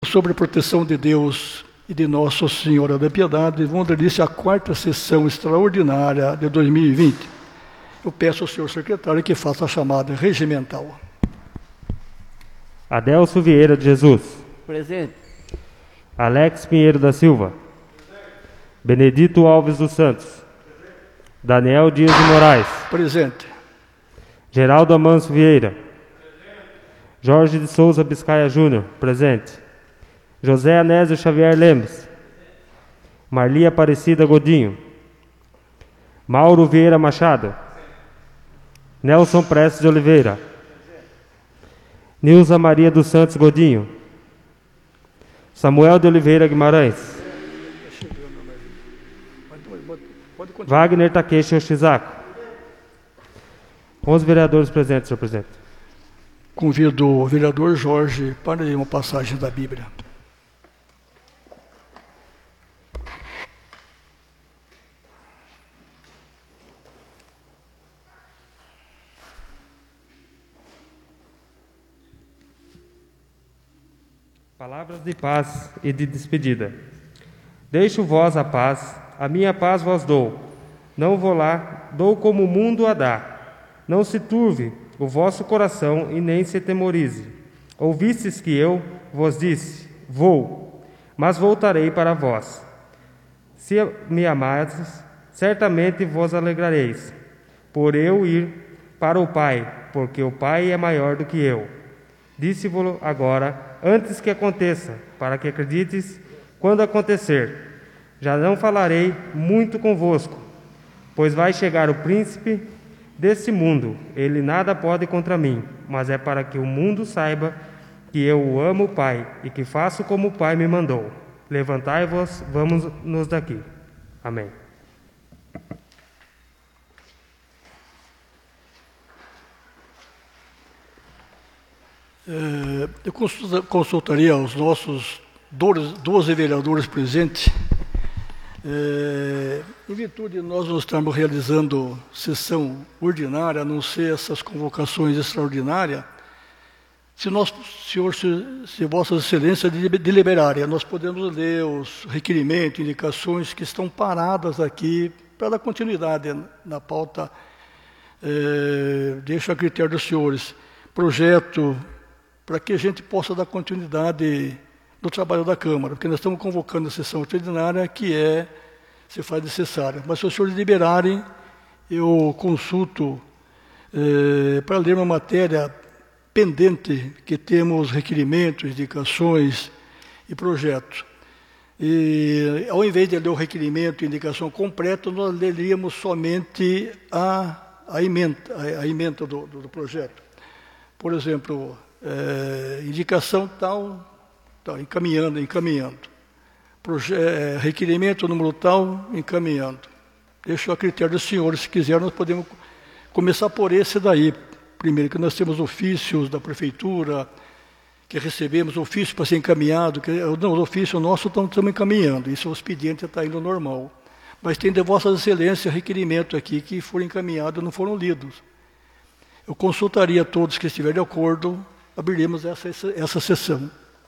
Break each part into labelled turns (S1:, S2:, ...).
S1: Sobre a proteção de Deus e de Nossa Senhora da Piedade, vamos dar início à quarta sessão extraordinária de 2020. Eu peço ao senhor secretário que faça a chamada regimental.
S2: Adelso Vieira de Jesus.
S3: Presente.
S2: Alex Pinheiro da Silva. Benedito Alves dos Santos. Daniel Dias de Moraes.
S1: Presente.
S2: Geraldo Amancio Vieira. Jorge de Souza Biscaia Júnior. Presente. José Anésio Xavier Lemes. Marli Aparecida Godinho. Mauro Vieira Machado. Nelson Prestes de Oliveira. Nilza Maria dos Santos Godinho. Samuel de Oliveira Guimarães. Wagner Takeshi Yoshizako. 11 vereadores presentes, senhor presidente.
S1: Convido o vereador Jorge para ler uma passagem da Bíblia.
S2: Palavras de paz e de despedida. Deixo-vos a paz, a minha paz vos dou. Não vou lá, dou como o mundo a dá. Não se turve o vosso coração e nem se temorize. Ouvistes que eu vos disse, vou, mas voltarei para vós. Se me amardes, certamente vos alegrareis, por eu ir para o Pai, porque o Pai é maior do que eu. Disse-vos agora, antes que aconteça, para que acredites quando acontecer. Já não falarei muito convosco, pois vai chegar o príncipe deste mundo. Ele nada pode contra mim, mas é para que o mundo saiba que eu amo o Pai e que faço como o Pai me mandou. Levantai-vos, vamos-nos daqui. Amém.
S1: Eu consultaria os nossos 12 vereadores presentes. Em virtude de nós não estarmos realizando sessão ordinária, a não ser essas convocações extraordinárias, se Vossas Excelências deliberarem, nós podemos ler os requerimentos, indicações que estão paradas aqui para dar continuidade na pauta. Deixo a critério dos senhores. Projeto para que a gente possa dar continuidade no trabalho da Câmara, porque nós estamos convocando a sessão ordinária que se faz necessária. Mas se os senhores liberarem, eu consulto para ler uma matéria pendente que temos requerimentos, indicações e projetos. E ao invés de ler o requerimento e indicação completo, nós leríamos somente a emenda do projeto. Por exemplo, indicação tal, encaminhando. Requerimento número tal, encaminhando. Deixo a critério dos senhores, se quiserem, nós podemos começar por esse daí. Primeiro, que nós temos ofícios da prefeitura, que recebemos ofício para ser encaminhado, os ofícios nossos estamos encaminhando, isso o expediente está indo normal. Mas tem de Vossas Excelências requerimento aqui que foram encaminhados e não foram lidos. Eu consultaria todos que estiverem de acordo, abriremos essa sessão.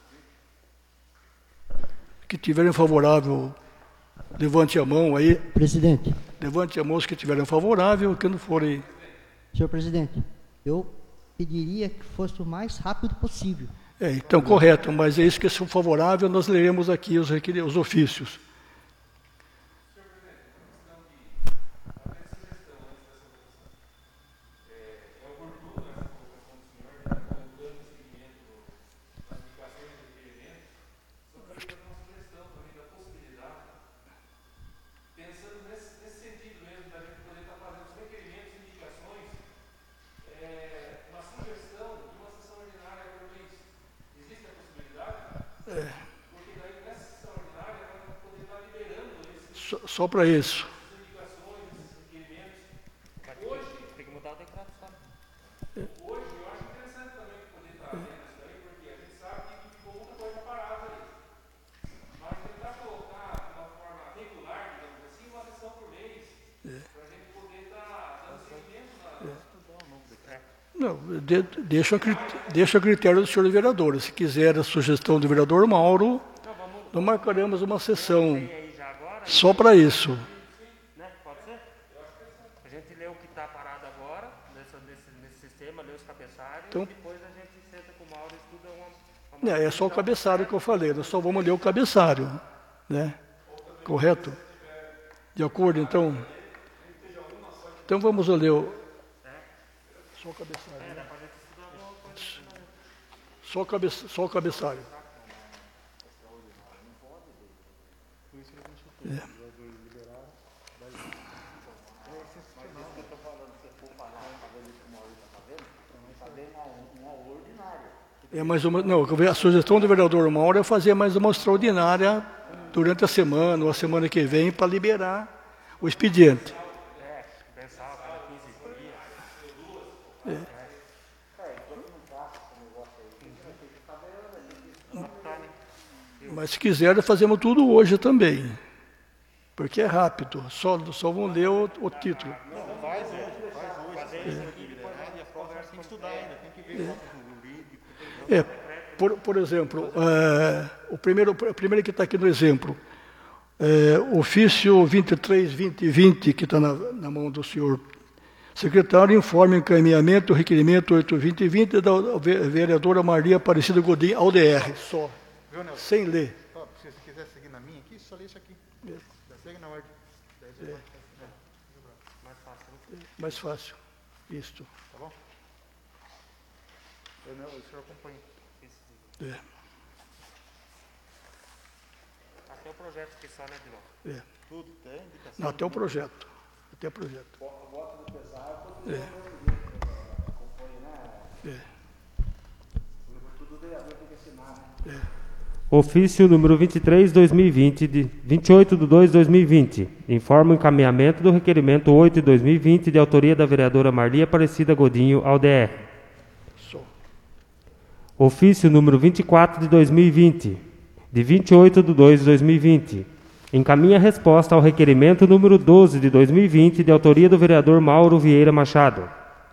S1: Que tiverem favorável, levante a mão aí.
S3: Presidente.
S1: Levante a mão os que tiverem favorável, que não forem.
S3: Senhor presidente, eu pediria que fosse o mais rápido possível.
S1: Então, correto, mas é isso que são favoráveis, nós leremos aqui os ofícios. Só para isso. Não, deixa a critério dos senhores vereadores. Se quiser a sugestão do vereador Mauro, nós marcaremos uma sessão só para isso.
S2: Né? Pode ser? A gente lê o que está parado agora, nesse sistema, lê os cabeçalhos,
S1: Então,
S2: e depois a gente senta com o Mauro e estuda uma
S1: é só o cabeçalho que eu falei, nós só vamos ler o cabeçalho, né? Correto? De acordo, então? Então vamos ler só o cabeçalho. Né? Só o cabeçalho. Mais uma, não, a sugestão do vereador Mauro é fazer mais uma extraordinária durante a semana ou a semana que vem para liberar o expediente. Mas se quiser, fazemos tudo hoje também. Porque é rápido, só vão ler o título.
S4: Faz hoje. E a prova tem que estudar ainda, tem que ver o livro.
S1: Por exemplo, o primeiro que está aqui no exemplo, ofício 23-2020, que está na mão do senhor secretário, informa encaminhamento, requerimento 8-2020 da vereadora Maria Aparecida Godinho, ao DR, só,
S4: Viu, Nelson?
S1: sem ler.
S4: Se você quiser seguir na minha aqui, só lê isso aqui. Segue na ordem.
S1: Mais fácil, isto.
S4: Tá bom? O senhor acompanha.
S2: Até o projeto que só, né, Dilon?
S4: Tudo, até indicação.
S1: Não, até o projeto. Até o projeto.
S2: Ofício número 23/2020, de 28/2/2020, informa o encaminhamento do requerimento 8/2020, de autoria da vereadora Marli Aparecida Godinho, ao DR.
S1: Só.
S2: Ofício número 24/2020, de 28/2/2020, encaminha resposta ao requerimento número 12/2020, de autoria do vereador Mauro Vieira Machado.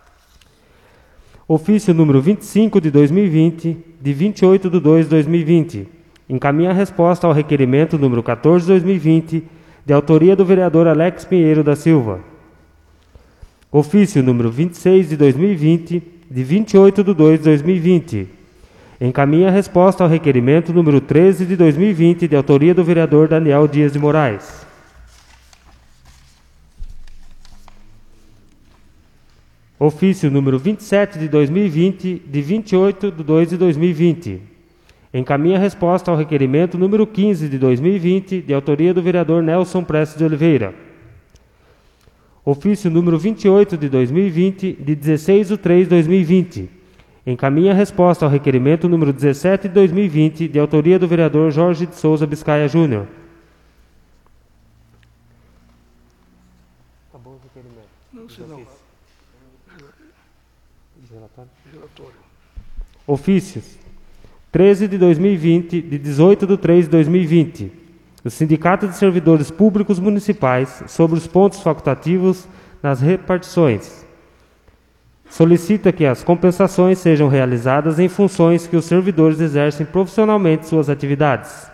S2: Ofício número 25/2020, de 28/2/2020, encaminha resposta ao requerimento número 14/2020, de autoria do vereador Alex Pinheiro da Silva. Ofício número 26/2020, de 28/2/2020, encaminha resposta ao requerimento número 13/2020, de autoria do vereador Daniel Dias de Moraes. Ofício número 27/2020, de 28/2/2020, encaminha resposta ao requerimento número 15/2020, de autoria do vereador Nelson Prestes de Oliveira. Ofício número 28/2020, de 16/3/2020, encaminha resposta ao requerimento número 17/2020, de autoria do vereador Jorge de Souza Biscaia Júnior. Acabou o requerimento.
S1: Não sei não.
S2: Relatório. Ofícios 13/2020, de 18/3/2020, do Sindicato de Servidores Públicos Municipais sobre os pontos facultativos nas repartições. Solicita que as compensações sejam realizadas em funções que os servidores exercem profissionalmente suas atividades.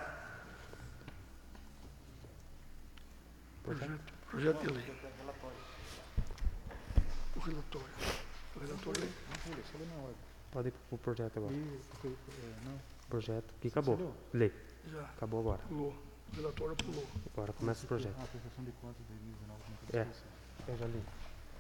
S1: Projeto de lei. O relatório.
S2: Pode ir para o projeto agora. Projeto, aqui acabou. Lei.
S1: Já.
S2: Acabou agora.
S1: Pulou. O relatório pulou.
S2: Agora começa o projeto.
S4: Prestação de contas de 2019.
S2: Eu já li.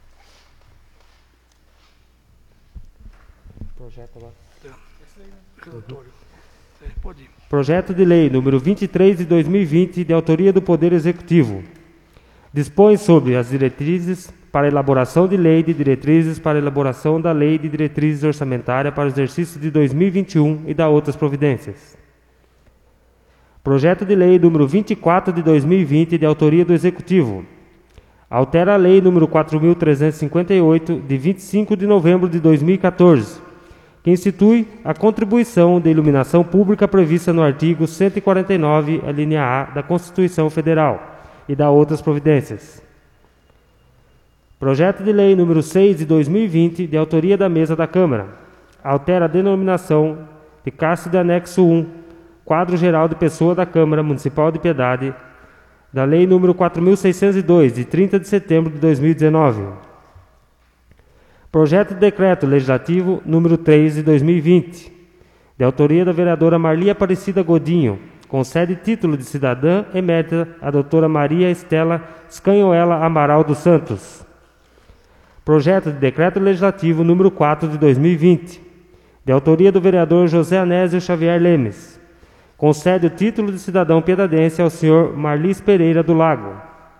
S2: Projeto agora.
S1: Relatório. Pode ir.
S2: Projeto de lei número 23/2020, de autoria do Poder Executivo. Dispõe sobre as diretrizes para elaboração de lei de diretrizes para elaboração da lei de diretrizes orçamentária para o exercício de 2021 e da outras providências. Projeto de lei número 24/2020, de autoria do Executivo. Altera a lei número 4.358, de 25 de novembro de 2014, que institui a contribuição de iluminação pública prevista no artigo 149, a linha A da Constituição Federal, e da outras providências. Projeto de Lei número 6 de 2020, de autoria da Mesa da Câmara. Altera a denominação de Caixa de Anexo 1, Quadro Geral de Pessoa da Câmara Municipal de Piedade, da Lei número 4.602, de 30 de setembro de 2019. Projeto de Decreto Legislativo número 3 de 2020, de autoria da vereadora Marli Aparecida Godinho, concede título de cidadã emérita à doutora Maria Estela Scanhoela Amaral dos Santos. Projeto de Decreto Legislativo número 4 de 2020, de autoria do vereador José Anésio Xavier Lemes, concede o título de cidadão piedadense ao senhor Marlis Pereira do Lago.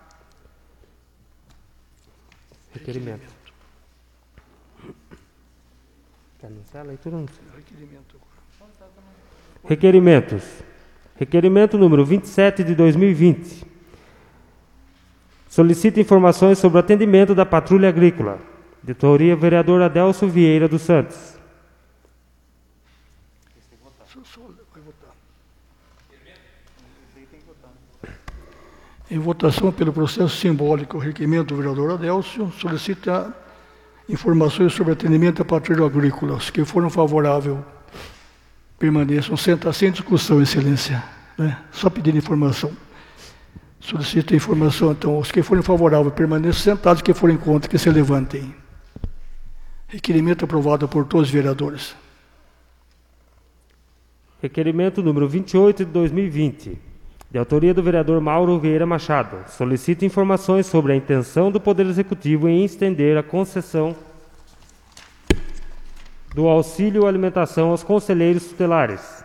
S2: Requerimento. Quer anunciar a leitura? Requerimentos. Requerimento número 27 de 2020. Solicita informações sobre o atendimento da patrulha agrícola. De autoria vereador Adelso Vieira dos Santos.
S1: Em votação pelo processo simbólico, o requerimento do vereador Adelso solicita informações sobre atendimento da patrulha agrícola. Os que foram favoráveis permaneçam sentados sem discussão, excelência. Né? Só pedir informação. Solicita informação, então, os que forem favoráveis permaneçam sentados, os que forem contra, que se levantem. Requerimento aprovado por todos os vereadores.
S2: Requerimento número 28 de 2020, de autoria do vereador Mauro Vieira Machado. Solicita informações sobre a intenção do Poder Executivo em estender a concessão do auxílio alimentação aos conselheiros tutelares.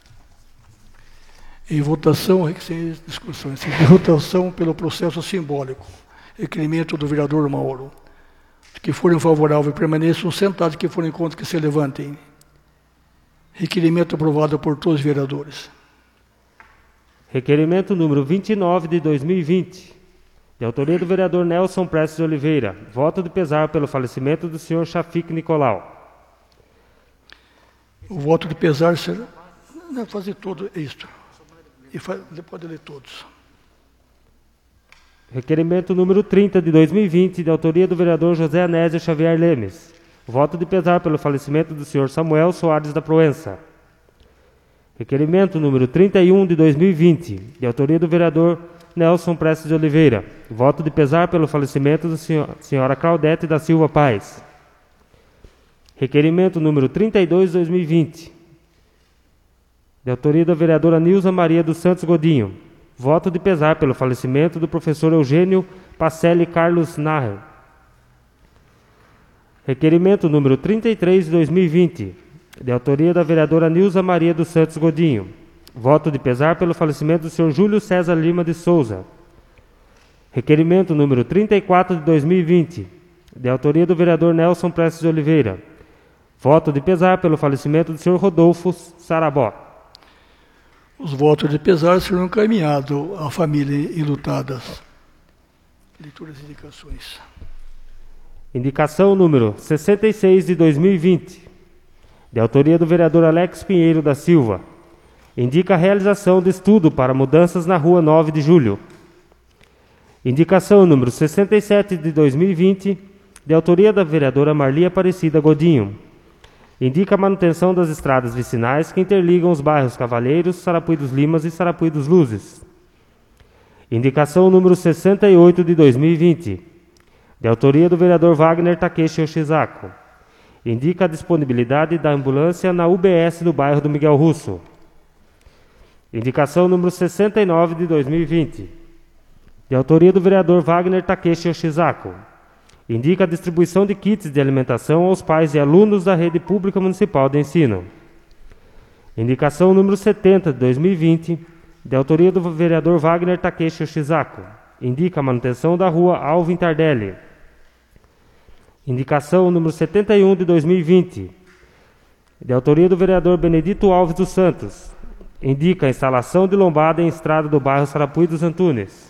S1: Em votação, sem discussões, em votação pelo processo simbólico, requerimento do vereador Mauro. Os que forem favoráveis permaneçam sentados, os que forem contra, que se levantem. Requerimento aprovado por todos os vereadores.
S2: Requerimento número 29 de 2020, de autoria do vereador Nelson Prestes de Oliveira. Voto de pesar pelo falecimento do senhor Shafiq Nicolau.
S1: O voto de pesar será... Não, fazer todo isto. E pode ler todos.
S2: Requerimento número 30 de 2020, de autoria do vereador José Anésio Xavier Lemes. Voto de pesar pelo falecimento do senhor Samuel Soares da Proença. Requerimento número 31 de 2020, de autoria do vereador Nelson Prestes de Oliveira. Voto de pesar pelo falecimento da senhora Claudete da Silva Paes. Requerimento número 32 de 2020, de autoria da vereadora Nilza Maria dos Santos Godinho. Voto de pesar pelo falecimento do professor Eugênio Pacelli Carlos Naher. Requerimento número 33 de 2020, de autoria da vereadora Nilza Maria dos Santos Godinho. Voto de pesar pelo falecimento do senhor Júlio César Lima de Souza. Requerimento número 34 de 2020, de autoria do vereador Nelson Prestes de Oliveira. Voto de pesar pelo falecimento do senhor Rodolfo Sarabó.
S1: Os votos de pesar serão encaminhados à família enlutadas. Leituras e indicações.
S2: Indicação número 66 de 2020, de autoria do vereador Alex Pinheiro da Silva. Indica a realização de estudo para mudanças na rua 9 de julho. Indicação número 67 de 2020, de autoria da vereadora Marli Aparecida Godinho. Indica a manutenção das estradas vicinais que interligam os bairros Cavalheiros, Sarapuí dos Limas e Sarapuí dos Luzes. Indicação número 68 de 2020, de autoria do vereador Wagner Takeshi Yoshizako. Indica a disponibilidade da ambulância na UBS do bairro do Miguel Russo. Indicação número 69 de 2020, de autoria do vereador Wagner Takeshi Yoshizako. Indica a distribuição de kits de alimentação aos pais e alunos da rede pública municipal de ensino. Indicação número 70 de 2020, de autoria do vereador Wagner Takeshi Yoshizako. Indica a manutenção da rua Alvin Tardelli. Indicação número 71 de 2020, de autoria do vereador Benedito Alves dos Santos. Indica a instalação de lombada em estrada do bairro Sarapuí dos Antunes.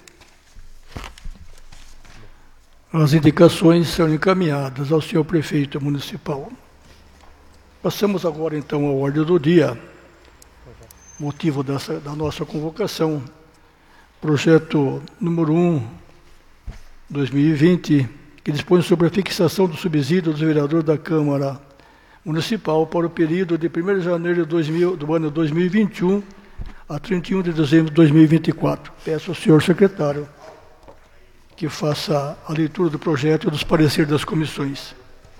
S1: As indicações serão encaminhadas ao senhor prefeito municipal. Passamos agora, então, à ordem do dia. Motivo da nossa convocação. Projeto número 1, 2020, que dispõe sobre a fixação do subsídio dos vereadores da Câmara Municipal para o período de 1º de janeiro do ano 2021 a 31 de dezembro de 2024. Peço ao senhor secretário que faça a leitura do projeto e dos pareceres das comissões.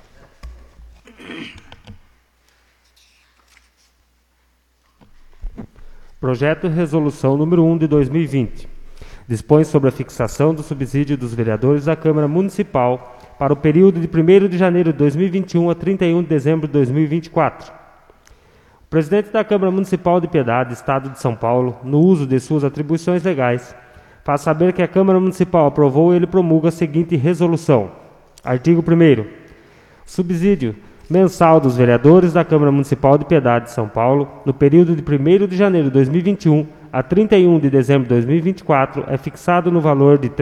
S2: Projeto de Resolução número 1 de 2020. Dispõe sobre a fixação do subsídio dos vereadores da Câmara Municipal para o período de 1º de janeiro de 2021 a 31 de dezembro de 2024. O presidente da Câmara Municipal de Piedade, Estado de São Paulo, no uso de suas atribuições legais, faz saber que a Câmara Municipal aprovou e ele promulga a seguinte resolução. Artigo 1º. Subsídio mensal dos vereadores da Câmara Municipal de Piedade de São Paulo, no período de 1º de janeiro de 2021 a 31 de dezembro de 2024, é fixado no valor de R$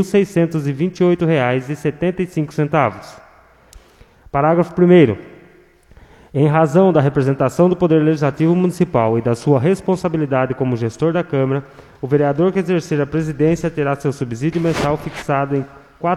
S2: 3.628,75. Parágrafo 1º. Em razão da representação do Poder Legislativo Municipal e da sua responsabilidade como gestor da Câmara, o vereador que exercer a presidência terá seu subsídio mensal fixado em R$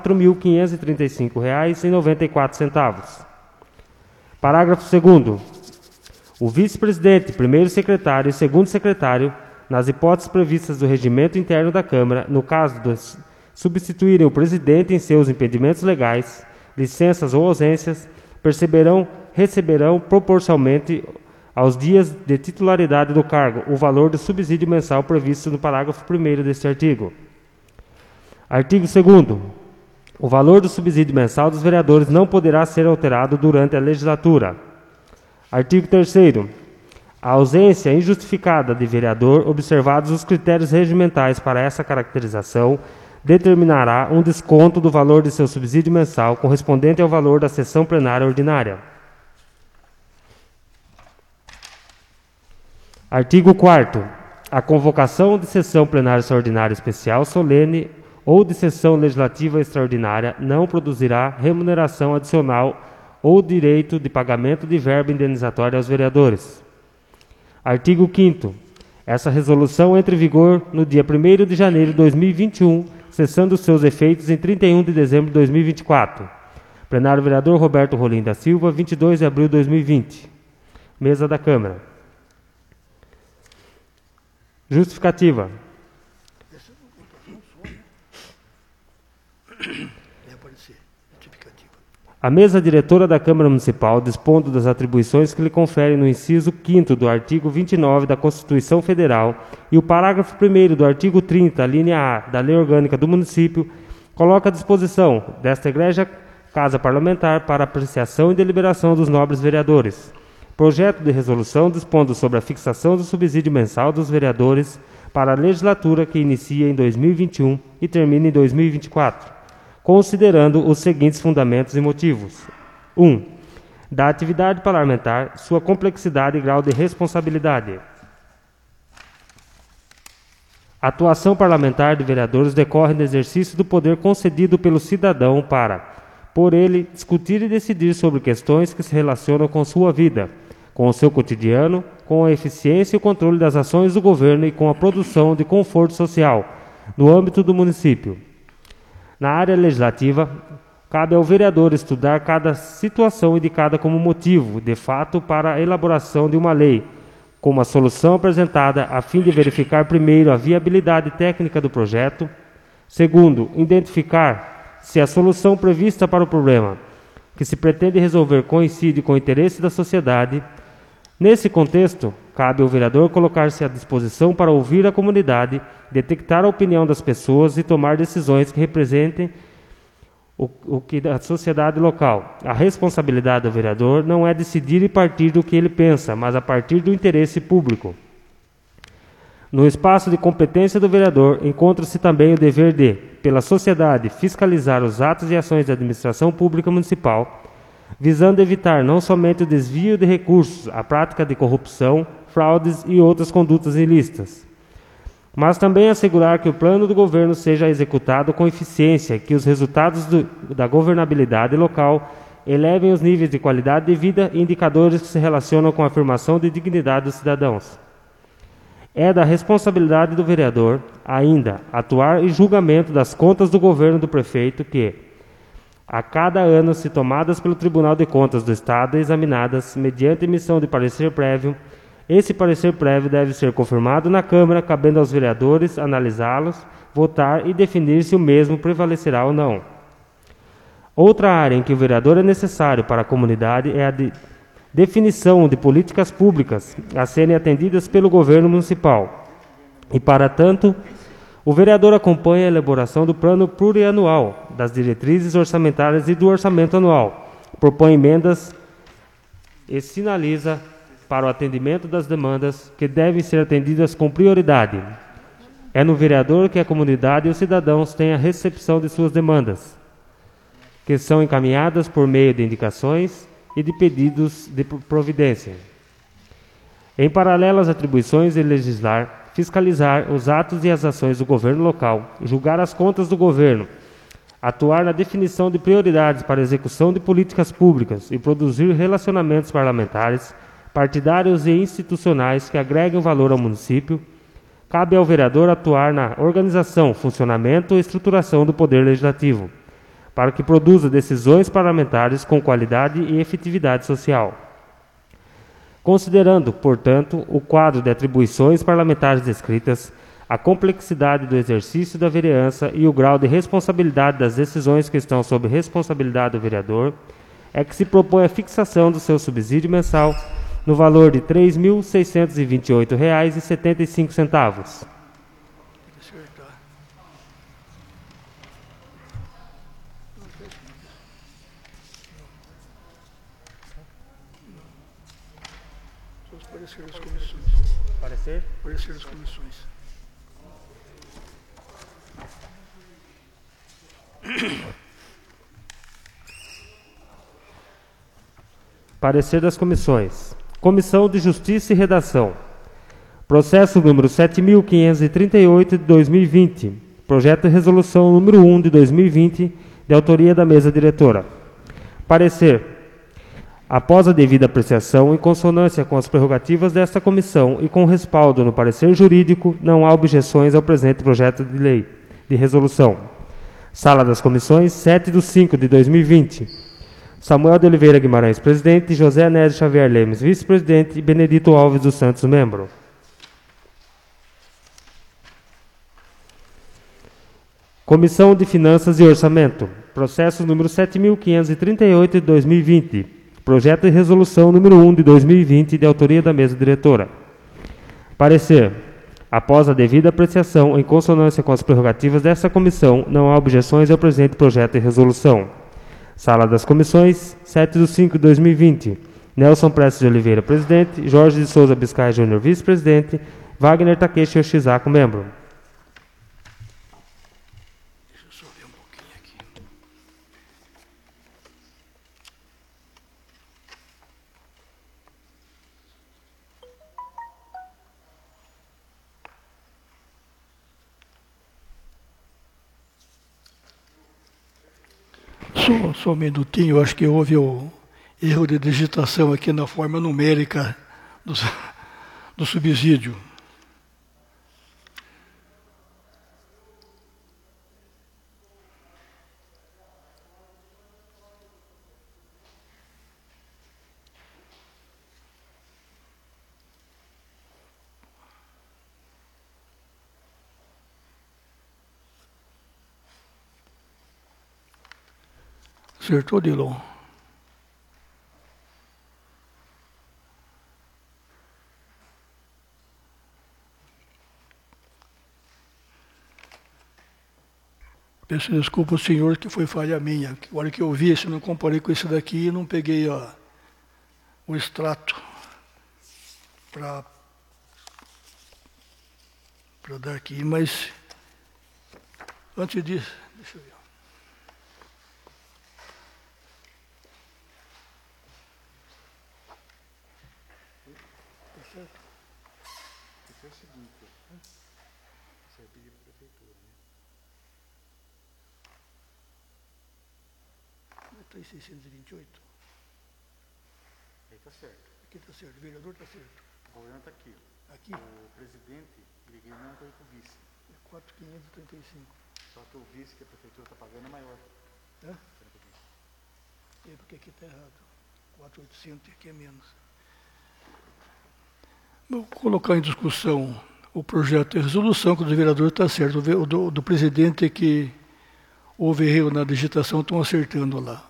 S2: 4.535,94. Parágrafo 2º. O vice-presidente, primeiro secretário e segundo secretário, nas hipóteses previstas do regimento interno da Câmara, no caso de substituírem o presidente em seus impedimentos legais, licenças ou ausências, receberão proporcionalmente aos dias de titularidade do cargo o valor do subsídio mensal previsto no parágrafo 1º deste artigo. Artigo 2º. O valor do subsídio mensal dos vereadores não poderá ser alterado durante a legislatura. Artigo 3º. A ausência injustificada de vereador, observados os critérios regimentais para essa caracterização, determinará um desconto do valor de seu subsídio mensal correspondente ao valor da sessão plenária ordinária. Artigo 4º. A convocação de sessão plenária extraordinária especial solene ou de sessão legislativa extraordinária não produzirá remuneração adicional ou direito de pagamento de verba indenizatória aos vereadores. Artigo 5º. Essa resolução entra em vigor no dia 1º de janeiro de 2021, cessando seus efeitos em 31 de dezembro de 2024. Plenário Vereador Roberto Rolim da Silva, 22 de abril de 2020. Mesa da Câmara. Justificativa. A mesa diretora da Câmara Municipal, dispondo das atribuições que lhe conferem no inciso 5º do artigo 29 da Constituição Federal e o parágrafo 1º do artigo 30, linha A, da Lei Orgânica do Município, coloca à disposição desta Egrégia Casa Parlamentar para apreciação e deliberação dos nobres vereadores. Projeto de resolução dispondo sobre a fixação do subsídio mensal dos vereadores para a legislatura que inicia em 2021 e termina em 2024. Considerando os seguintes fundamentos e motivos. 1. Da atividade parlamentar, sua complexidade e grau de responsabilidade. A atuação parlamentar de vereadores decorre no exercício do poder concedido pelo cidadão para, por ele, discutir e decidir sobre questões que se relacionam com sua vida, com o seu cotidiano, com a eficiência e o controle das ações do governo e com a produção de conforto social, no âmbito do município. Na área legislativa, cabe ao vereador estudar cada situação indicada como motivo, de fato, para a elaboração de uma lei, como a solução apresentada a fim de verificar primeiro a viabilidade técnica do projeto. Segundo, identificar se a solução prevista para o problema que se pretende resolver coincide com o interesse da sociedade. Nesse contexto, cabe ao vereador colocar-se à disposição para ouvir a comunidade, detectar a opinião das pessoas e tomar decisões que representem o que da sociedade local. A responsabilidade do vereador não é decidir e partir do que ele pensa, mas a partir do interesse público. No espaço de competência do vereador, encontra-se também o dever de, pela sociedade, fiscalizar os atos e ações da administração pública municipal, visando evitar não somente o desvio de recursos, a prática de corrupção, fraudes e outras condutas ilícitas, mas também assegurar que o plano do governo seja executado com eficiência e que os resultados da governabilidade local elevem os níveis de qualidade de vida e indicadores que se relacionam com a afirmação de dignidade dos cidadãos. É da responsabilidade do vereador, ainda, atuar em julgamento das contas do governo do prefeito que, a cada ano, se tomadas pelo Tribunal de Contas do Estado e examinadas mediante emissão de parecer prévio, esse parecer prévio deve ser confirmado na Câmara, cabendo aos vereadores analisá-los, votar e definir se o mesmo prevalecerá ou não. Outra área em que o vereador é necessário para a comunidade é a de definição de políticas públicas a serem atendidas pelo governo municipal. E, para tanto, o vereador acompanha a elaboração do plano plurianual, das diretrizes orçamentárias e do orçamento anual, propõe emendas e sinaliza para o atendimento das demandas que devem ser atendidas com prioridade. É no vereador que a comunidade e os cidadãos têm a recepção de suas demandas, que são encaminhadas por meio de indicações e de pedidos de providência. Em paralelo às atribuições de legislar, fiscalizar os atos e as ações do governo local, julgar as contas do governo, atuar na definição de prioridades para a execução de políticas públicas e produzir relacionamentos parlamentares, partidários e institucionais que agreguem valor ao município, cabe ao vereador atuar na organização, funcionamento e estruturação do poder legislativo, para que produza decisões parlamentares com qualidade e efetividade social. Considerando, portanto, o quadro de atribuições parlamentares descritas, a complexidade do exercício da vereança e o grau de responsabilidade das decisões que estão sob responsabilidade do vereador, é que se propõe a fixação do seu subsídio mensal no valor de R$ 3.628,75.
S1: Parecer das comissões.
S2: Parecer?
S1: Parecer das comissões.
S2: Parecer das comissões. Comissão de Justiça e Redação. Processo número 7.538 de 2020. Projeto de resolução número 1 de 2020, de autoria da mesa diretora. Parecer. Após a devida apreciação, em consonância com as prerrogativas desta comissão e com respaldo no parecer jurídico, não há objeções ao presente projeto de lei de resolução. Sala das Comissões, 7/5 de 2020. Samuel de Oliveira Guimarães, presidente, José Anésio Xavier Lemes, vice-presidente, e Benedito Alves dos Santos, membro. Comissão de Finanças e Orçamento. Processo número 7.538 de 2020. Projeto de resolução número 1 de 2020, de autoria da mesa diretora. Parecer. Após a devida apreciação, em consonância com as prerrogativas desta comissão, não há objeções ao presente projeto de resolução. Sala das Comissões, 7/5 de 2020. Nelson Prestes de Oliveira, presidente. Jorge de Souza Biscay Júnior, vice-presidente. Wagner Takeshi Yoshizako, membro.
S1: Deixa eu só ver um pouquinho aqui. Só um minutinho, eu acho que houve o erro de digitação aqui na forma numérica do subsídio. Acertou, Dilon? Peço desculpa ao senhor que foi falha minha. A hora que eu vi esse, não comparei com esse daqui e não peguei o extrato para dar aqui. Mas, antes disso, deixa eu ver.
S4: Isso é o seguinte, você vai pedir para a prefeitura, né?
S1: 3.628.
S4: Aí tá certo.
S1: Aqui está certo, o vereador está certo.
S4: O governo está aqui.
S1: Aqui
S4: O presidente, ele não foi para o vice.
S1: é 4.535.
S4: Só que o vice que a prefeitura está pagando é maior.
S1: É?
S4: Que a prefeitura.
S1: Porque aqui está errado. 4.800 aqui é menos. Vou colocar em discussão o projeto de resolução, que o do vereador está certo. O do presidente é que houve erro na digitação, estão acertando lá.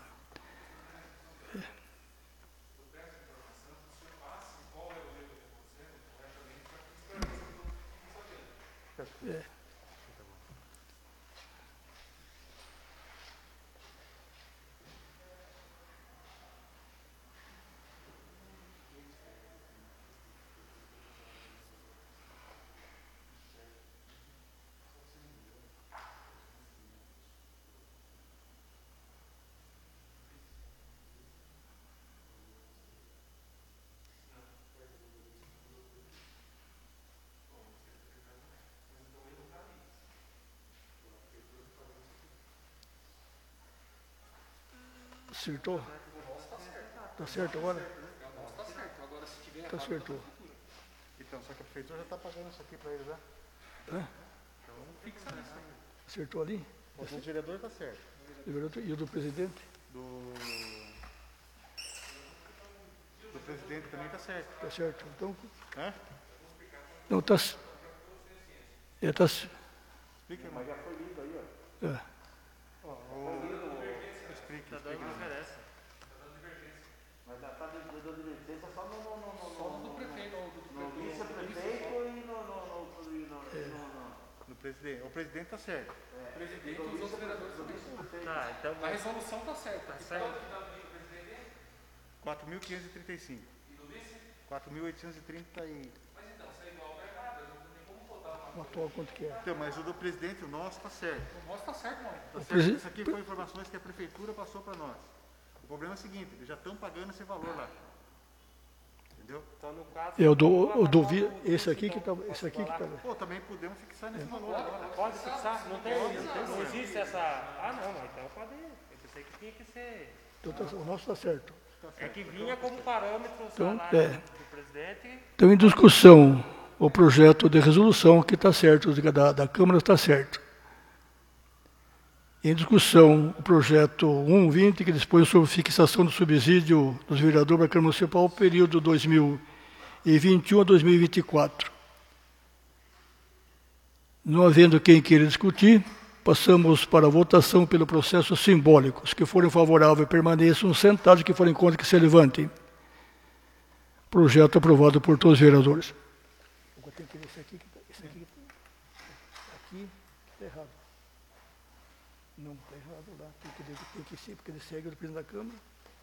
S1: Acertou? Está certo agora?
S4: Está certo. Agora, se tiver
S1: Está certo.
S4: Então, só que a prefeitura já está pagando isso aqui para eles, né?
S1: Hã?
S4: Então, fixa nisso aí.
S1: Acertou ali?
S4: O do vereador está certo.
S1: E o do presidente?
S4: Do presidente também está certo.
S1: Está certo. Então,
S4: Hã?
S1: não, está... Está...
S4: Explica, mas já foi lido aí, ó.
S1: É.
S4: Explica.
S5: Mas está dando advertência só
S4: do prefeito,
S5: no vice-prefeito e
S4: no presidente. O presidente está certo.
S5: O
S4: presidente e os outros vereadores também.
S5: Tá, então
S4: A resolução está certa.
S5: tá certo.
S4: 4.535. E do vice? 4.830 e...
S1: O atual quanto que é?
S4: Então, mas o do presidente, o nosso, está certo.
S6: O nosso está certo, mano.
S4: Tá certo. Isso aqui foi informações que a prefeitura passou para nós. O problema é o seguinte, eles já estão pagando esse valor lá. Entendeu?
S5: Então, no caso,
S1: esse aqui que está... Esse aqui que está...
S4: Pô, também podemos fixar nesse valor agora.
S5: pode fixar? Não existe essa... Ah, não, então pode... Eu pensei que tinha que ser...
S1: Então, o nosso está certo.
S5: É que vinha como parâmetro o
S1: Então,
S5: salário do presidente.
S1: Então, em discussão, o projeto de resolução que está certo, da Câmara está certo. Em discussão, o projeto 120, que dispõe sobre fixação do subsídio dos vereadores da Câmara Municipal, período 2021 a 2024. Não havendo quem queira discutir, passamos para a votação pelo processo simbólico. Os que forem favoráveis permaneçam sentados, os que forem contra que se levantem. Projeto aprovado por todos os vereadores. Tem que ver esse aqui está errado. Não, está errado lá. Tem que ser, porque ele segue o presidente da Câmara.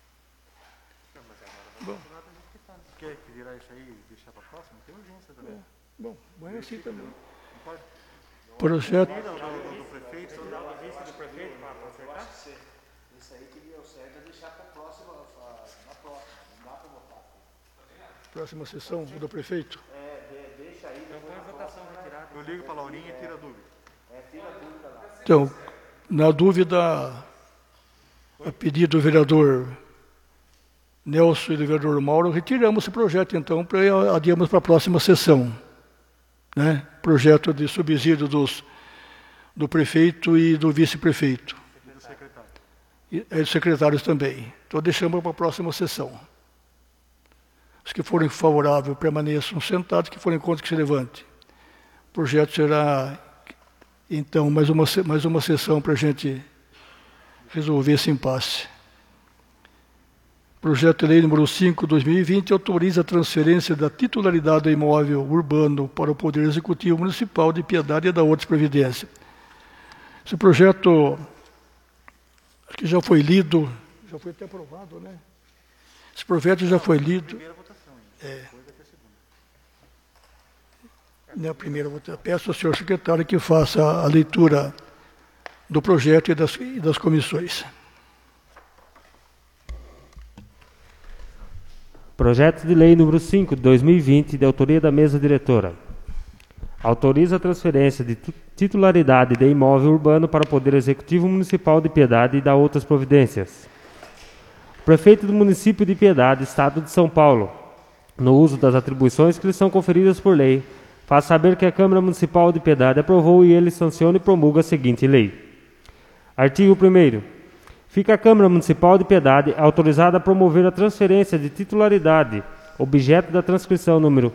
S1: Bom,
S4: Quer virar isso aí e deixar para a próxima? Tem urgência também.
S1: bom, é assim também.
S4: Não pode?
S1: Projeto.
S4: Tira o do prefeito.
S5: Do prefeito para acertar? Isso aí que o certo é deixar para a próxima, na próxima. Não dá para votar.
S1: Próxima sessão do prefeito.
S5: Deixa aí. Então, põe a votação retirada.
S4: Eu ligo para a Laurinha e tira a dúvida.
S5: Tira a dúvida lá.
S1: Então, na dúvida, a pedido do vereador Nelson e do vereador Mauro, retiramos esse projeto, então, para adiamos para a próxima sessão. Né? Projeto de subsídio do prefeito e do vice-prefeito.
S4: E do secretário.
S1: E dos secretários também. Então, deixamos para a próxima sessão. Os que forem favoráveis permaneçam sentados, os que forem contra que se levante. O projeto será, então, mais uma sessão para a gente resolver esse impasse. Projeto de Lei número 5, 2020, autoriza a transferência da titularidade do imóvel urbano para o Poder Executivo Municipal de Piedade e da outras previdências. Esse projeto, acho que já foi lido, já foi até aprovado, né? Esse projeto já foi lido.
S4: Primeira votação. Depois vai ter a segunda.
S1: Na primeira votação, peço ao senhor secretário que faça a leitura do projeto e das comissões.
S2: Projeto de Lei número 5, de 2020, de autoria da mesa diretora. Autoriza a transferência de titularidade de imóvel urbano para o Poder Executivo Municipal de Piedade e da outras providências. O prefeito do município de Piedade, Estado de São Paulo, no uso das atribuições que lhe são conferidas por lei, faz saber que a Câmara Municipal de Piedade aprovou e ele sanciona e promulga a seguinte lei. Artigo 1º. Fica a Câmara Municipal de Piedade autorizada a promover a transferência de titularidade, objeto da transcrição número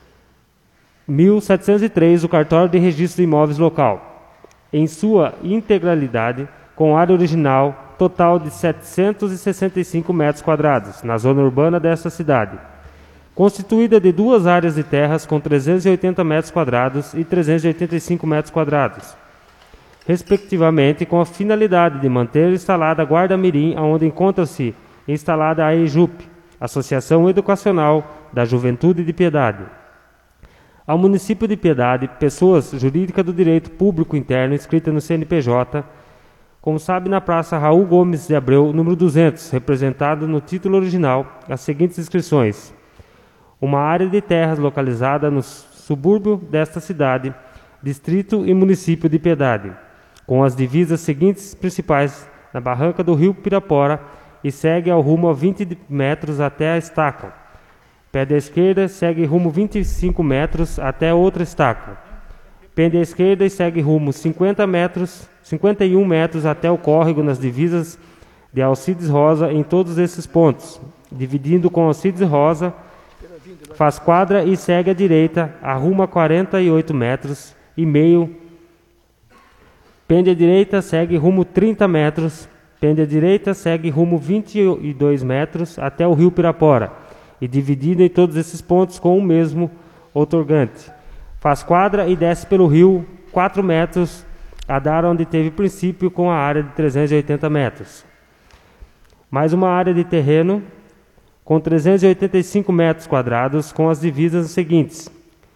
S2: 1703 do Cartório de Registro de Imóveis Local, em sua integralidade, com área original total de 765 metros quadrados, na zona urbana desta cidade, constituída de 2 áreas de terras com 380 metros quadrados e 385 metros quadrados, respectivamente, com a finalidade de manter instalada a Guarda Mirim, onde encontra-se instalada a EJUP, Associação Educacional da Juventude de Piedade. Ao município de Piedade, pessoas jurídicas do direito público interno inscritas no CNPJ, como sabe, na Praça Raul Gomes de Abreu, número 200, representado no título original, as seguintes inscrições: uma área de terras localizada no subúrbio desta cidade, distrito e município de Piedade, com as divisas seguintes principais na barranca do rio Pirapora e segue ao rumo a 20 metros até a estaca. Pé da esquerda segue rumo 25 metros até outra estaca. Pende à esquerda e segue rumo 51 metros até o córrego nas divisas de Alcides Rosa em todos esses pontos. Dividindo com Alcides Rosa, faz quadra e segue à direita, arruma 48 metros e meio. Pende à direita, segue rumo 30 metros. Pende à direita, segue rumo 22 metros até o rio Pirapora. E dividindo em todos esses pontos com o mesmo outorgante. Faz quadra e desce pelo rio 4 metros a dar onde teve princípio com a área de 380 metros. Mais uma área de terreno com 385 metros quadrados com as divisas seguintes.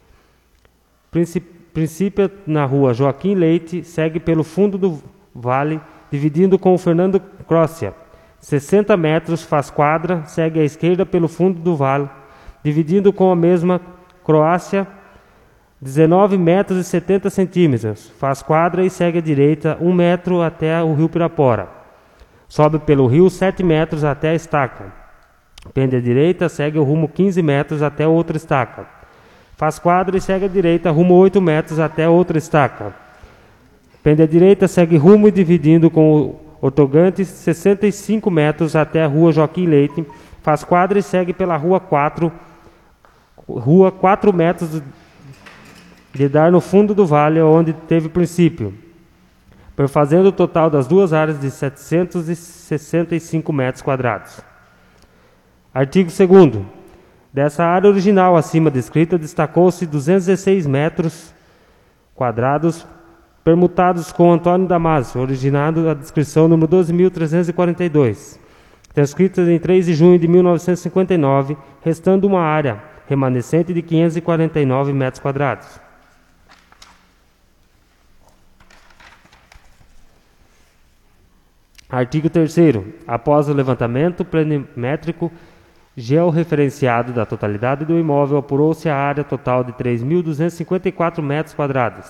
S2: Princípio na rua Joaquim Leite, segue pelo fundo do vale, dividindo com o Fernando Crócia. 60 metros, faz quadra, segue à esquerda pelo fundo do vale, dividindo com a mesma Croácia, 19 metros e 70 centímetros, faz quadra e segue à direita 1 metro até o rio Pirapora. Sobe pelo rio 7 metros até a estaca. Pende à direita, segue o rumo 15 metros até outra estaca. Faz quadra e segue à direita rumo 8 metros até outra estaca. Pende à direita, segue rumo e dividindo com o ortogante 65 metros até a rua Joaquim Leite, faz quadra e segue pela rua 4 metros de dar no fundo do vale onde teve princípio, perfazendo o total das 2 áreas de 765 metros quadrados. Artigo 2º. Dessa área original acima descrita, destacou-se 216 metros quadrados permutados com Antônio Damasio, originado a descrição número 12.342, transcrita em 3 de junho de 1959, restando uma área remanescente de 549 metros quadrados. Artigo 3º. Após o levantamento planimétrico georreferenciado da totalidade do imóvel, apurou-se a área total de 3.254 metros quadrados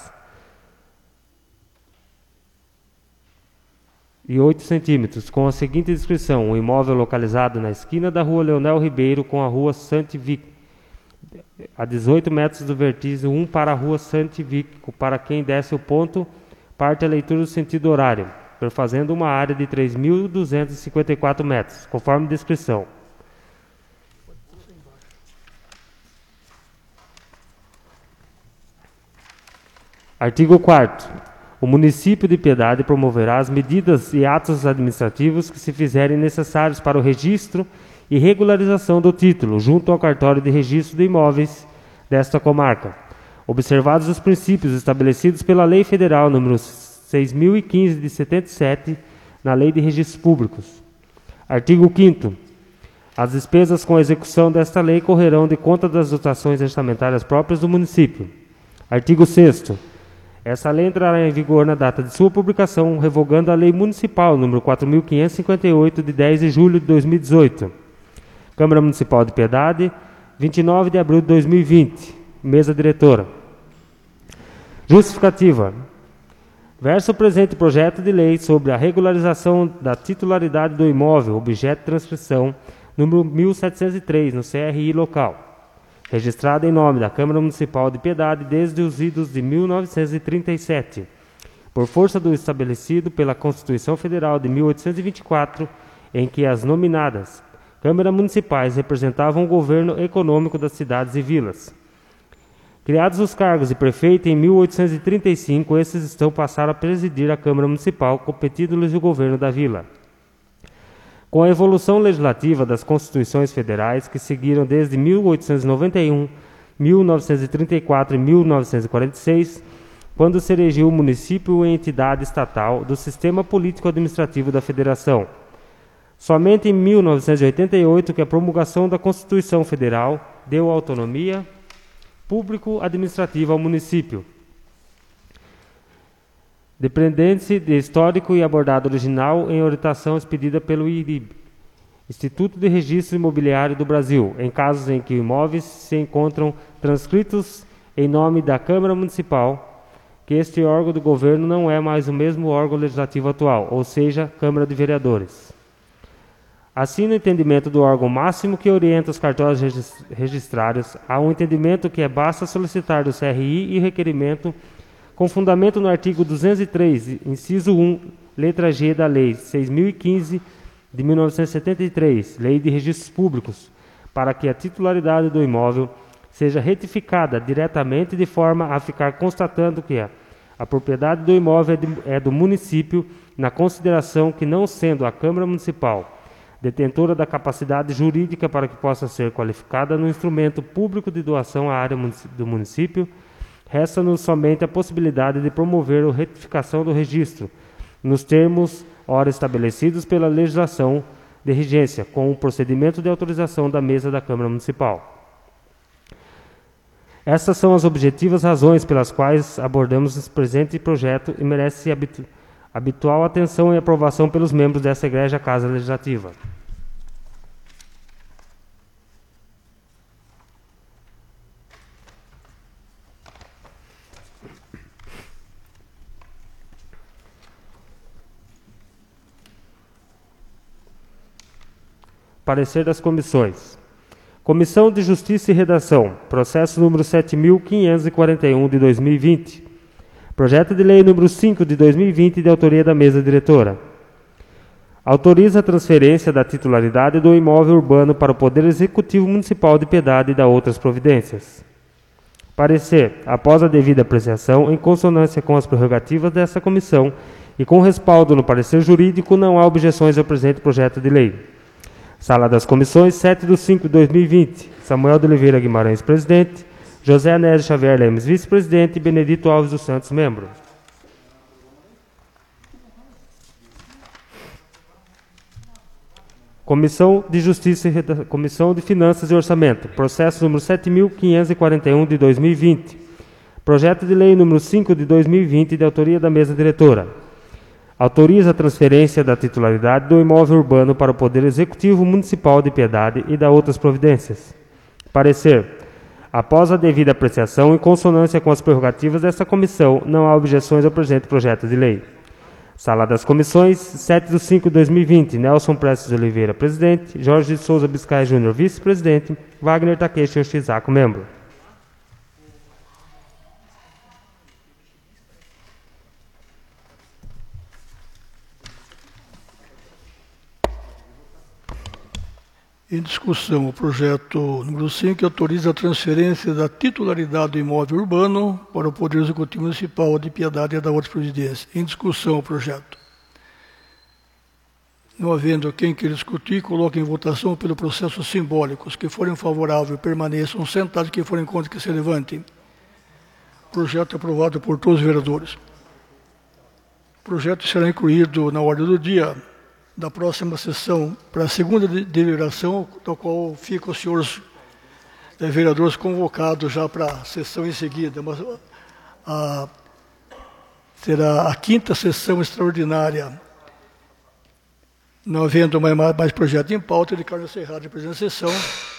S2: e 8 centímetros, com a seguinte descrição: o imóvel localizado na esquina da rua Leonel Ribeiro com a rua Santivic, a 18 metros do vertiz 1 para a rua Santivic, para quem desce o ponto, parte a leitura do sentido horário, perfazendo uma área de 3.254 metros, conforme descrição. Artigo 4º. O município de Piedade promoverá as medidas e atos administrativos que se fizerem necessários para o registro e regularização do título, junto ao cartório de registro de imóveis desta comarca, observados os princípios estabelecidos pela Lei Federal nº 6.015 de 77, na Lei de Registros Públicos. Artigo 5º. As despesas com a execução desta lei correrão de conta das dotações orçamentárias próprias do município. Artigo 6º. Essa lei entrará em vigor na data de sua publicação, revogando a Lei Municipal nº 4.558, de 10 de julho de 2018. Câmara Municipal de Piedade, 29 de abril de 2020. Mesa diretora. Justificativa. Versa o presente projeto de lei sobre a regularização da titularidade do imóvel, objeto de transcrição, número 1703, no CRI local, registrado em nome da Câmara Municipal de Piedade desde os idos de 1937, por força do estabelecido pela Constituição Federal de 1824, em que as nominadas câmaras municipais representavam o governo econômico das cidades e vilas. Criados os cargos de prefeito em 1835, esses estão passaram a presidir a Câmara Municipal, competindo-lhes o governo da vila. Com a evolução legislativa das Constituições Federais, que seguiram desde 1891, 1934 e 1946, quando se erigiu o município em entidade estatal do sistema político-administrativo da Federação. Somente em 1988 que a promulgação da Constituição Federal deu autonomia público-administrativa ao município. Dependente de histórico e abordado original em orientação expedida pelo IRIB, Instituto de Registro Imobiliário do Brasil, em casos em que imóveis se encontram transcritos em nome da Câmara Municipal, que este órgão do governo não é mais o mesmo órgão legislativo atual, ou seja, Câmara de Vereadores. Assim, no entendimento do órgão máximo que orienta os cartórios registrários, há um entendimento que basta solicitar do CRI e requerimento com fundamento no artigo 203, inciso 1, letra G da Lei 6.015 de 1973, Lei de Registros Públicos, para que a titularidade do imóvel seja retificada diretamente de forma a ficar constatando que a propriedade do imóvel é do município, na consideração que, não sendo a Câmara Municipal detentora da capacidade jurídica para que possa ser qualificada no instrumento público de doação à área do município, resta-nos somente a possibilidade de promover a retificação do registro, nos termos ora estabelecidos pela legislação de regência, com o procedimento de autorização da mesa da Câmara Municipal. Essas são as objetivas razões pelas quais abordamos esse presente projeto e merece habitual atenção e aprovação pelos membros dessa Igreja Casa Legislativa. Parecer das comissões. Comissão de Justiça e Redação, processo número 7.541 de 2020. Projeto de lei número 5 de 2020, de autoria da mesa diretora. Autoriza a transferência da titularidade do imóvel urbano para o Poder Executivo Municipal de Piedade e da outras providências. Parecer, após a devida apreciação, em consonância com as prerrogativas dessa comissão e com respaldo no parecer jurídico, não há objeções ao presente projeto de lei. Sala das Comissões, 7/5/2020. Samuel de Oliveira Guimarães, presidente. José Anésio Xavier Lemes, vice-presidente. E Benedito Alves dos Santos, membro. Comissão de Justiça e Comissão de Finanças e Orçamento. Processo número 7.541 de 2020. Projeto de lei número 5 de 2020, de autoria da mesa diretora. Autoriza a transferência da titularidade do imóvel urbano para o Poder Executivo Municipal de Piedade e da outras providências. Parecer. Após a devida apreciação, em consonância com as prerrogativas desta comissão, não há objeções ao presente projeto de lei. Sala das Comissões, 7/5/2020. Nelson Prestes de Oliveira, presidente. Jorge de Souza Biscay Júnior, vice-presidente. Wagner Takeshi Yoshizaku, membro.
S1: Em discussão, o projeto número 5, que autoriza a transferência da titularidade do imóvel urbano para o Poder Executivo Municipal de Piedade e da outra providência. Em discussão, o projeto. Não havendo quem queira discutir, coloque em votação pelo processo simbólico. Os que forem favoráveis permaneçam sentados, quem forem contra que se levantem. Projeto aprovado por todos os vereadores. O projeto será incluído na ordem do dia da próxima sessão para a segunda deliberação, da qual ficam os senhores vereadores convocados já para a sessão em seguida. Mas será a quinta sessão extraordinária. Não havendo mais projeto em pauta, de Carlos Serrado, presidente da sessão.